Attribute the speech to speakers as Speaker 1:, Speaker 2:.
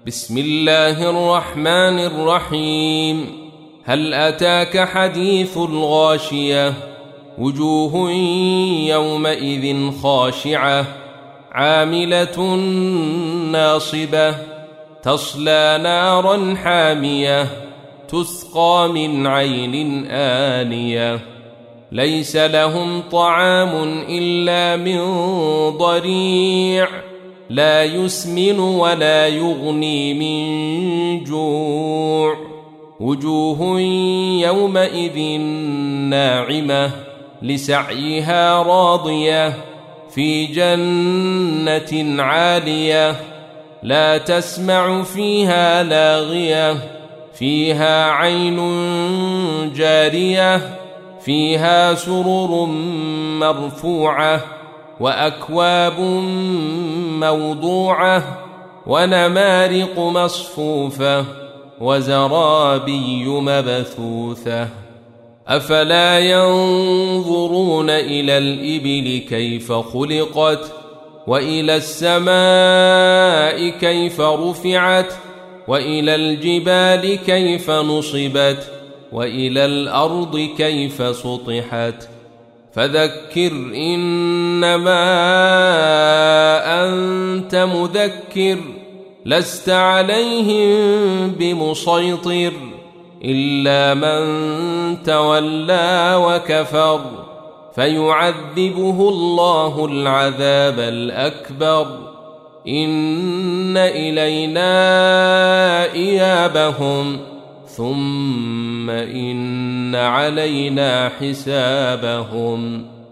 Speaker 1: بسم الله الرحمن الرحيم. هل أتاك حديث الغاشية؟ وجوه يومئذ خاشعة عاملة ناصبة تصلى نارا حامية تسقى من عين آنية ليس لهم طعام إلا من ضريع لا يسمن ولا يغني من جوع وجوه يومئذ ناعمة لسعيها راضية في جنة عالية لا تسمع فيها لاغية فيها عين جارية فيها سرر مرفوعة وأكواب موضوعة ونمارق مصفوفة وزرابي مبثوثة أفلا ينظرون إلى الإبل كيف خلقت وإلى السماء كيف رفعت وإلى الجبال كيف نصبت وإلى الأرض كيف سطحت فذكر إنما أنت مذكر لست عليهم بمسيطر إلا من تولى وكفر فيعذبه الله العذاب الأكبر إن إلينا إيابهم ثم إن علينا حسابهم.